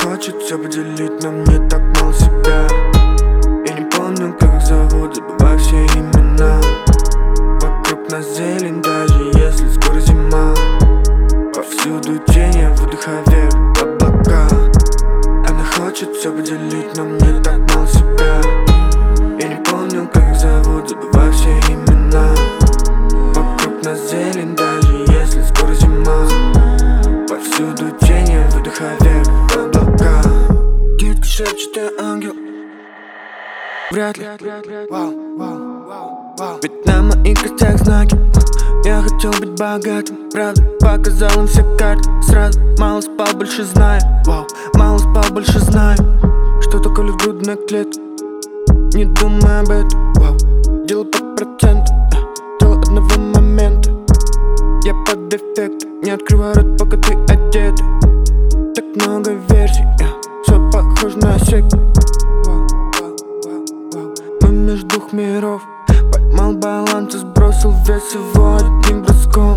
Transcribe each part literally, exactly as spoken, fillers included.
хочет все поделить, но мне так мало себя. Я не помню, как их зовут, забываю все имена. Вокруг нас зелень, даже если скоро зима. Повсюду тени, выдыхая вверх облака. Она хочет все поделить, но мне так мало себя. Я не помню, как их зовут, забываю все имена. Вокруг нас зелень, даже если скоро зима. Повсюду тени, выдыхая вверх облака. Детка шепчет, я ангел. Вряд ли, вау, вау, вау, вау. Ведь на моих костях знаки. Я хотел быть богатым, правда. Показал им все карты сразу. Мало спал, больше знаю. Вау, мало спал, больше знаю. Что такое грудная клетка? Не думай об этом. Вау, дело по проценту. Дело одного момента. Я под эффектом. Не открывай рот, пока ты одета. Так много версий, все похоже на секту. Мы между двух миров. Поймал баланс и сбросил вес его одним броском.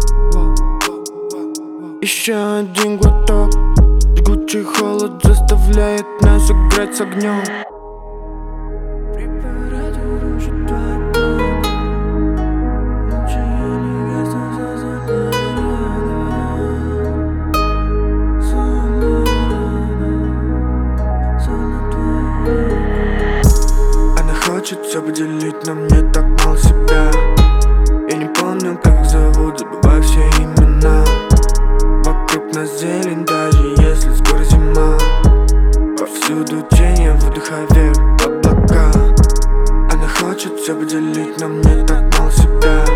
Еще один глоток. Жгучий холод заставляет нас играть с огнем. Хочет все поделить, но мне так мало себя. Я не помню, как их зовут, забываю все имена. Вокруг нас зелень, даже если скоро зима. Повсюду тени, выдыхая вверх облака. Она хочет все поделить, но мне так мало себя.